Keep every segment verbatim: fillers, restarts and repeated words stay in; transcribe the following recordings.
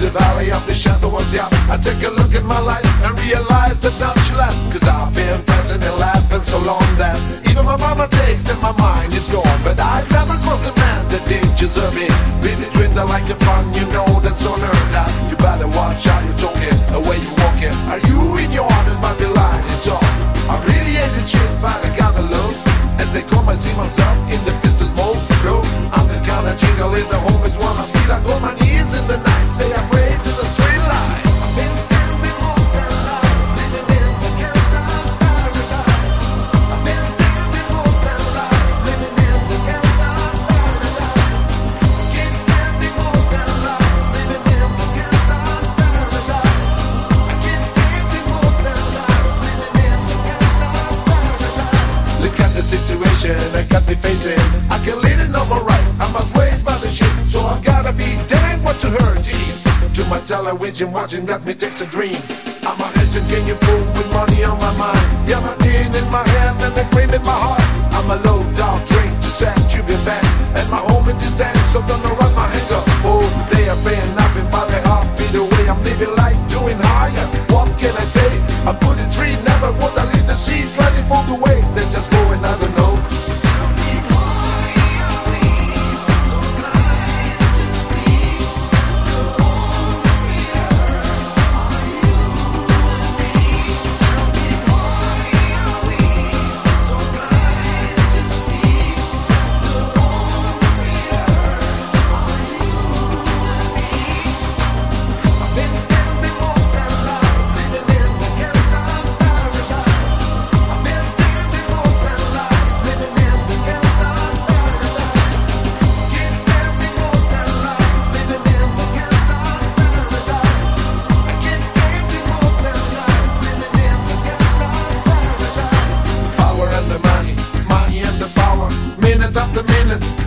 the valley of the shadow of death. I take a look at my life and realize that not she left. Cause I've been pressing and laughing so long that even my mama takes that my mind is gone. But I've never crossed a man that did deserve it. Be between the like a fun, you know that's unheard of. You better watch how you talking, the way you walking. Are you in your heart and might be lying and talk? I really ain't the chick, but I gotta look. As they come, I see myself in the business mode. Flow, I'm the kind of jingle in the homies wanna feel. I go my knees in the night, say I praise in the straight line. I've been standing most of my life, living in the gangsta's paradise. I've been standing most of my life, living in the gangsta's paradise. I keep standing most of my life, living in the gangsta's paradise. I keep standing most of my life, living in the gangsta's paradise. Look at the situation I got me facing. I can lead it on my right, I must waste by the shit. So I gotta be dang what to her team. To my television watching got me takes a dream. I'm a educated fool with money on my mind. Yeah, my tin in my hand and a cream in my heart. I'm a low dog drink to set you be back. And my home is just dance, so don't run my hand up. Oh, they are paying nothing by the heartbeat. The way I'm living life, doing higher. What can I say? I put a tree, never would I leave the sea. Trying to fold away, they're just going, I don't know.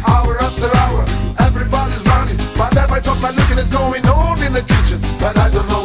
Hour after hour, everybody's running. But every talk by looking is going on in the kitchen. But I don't know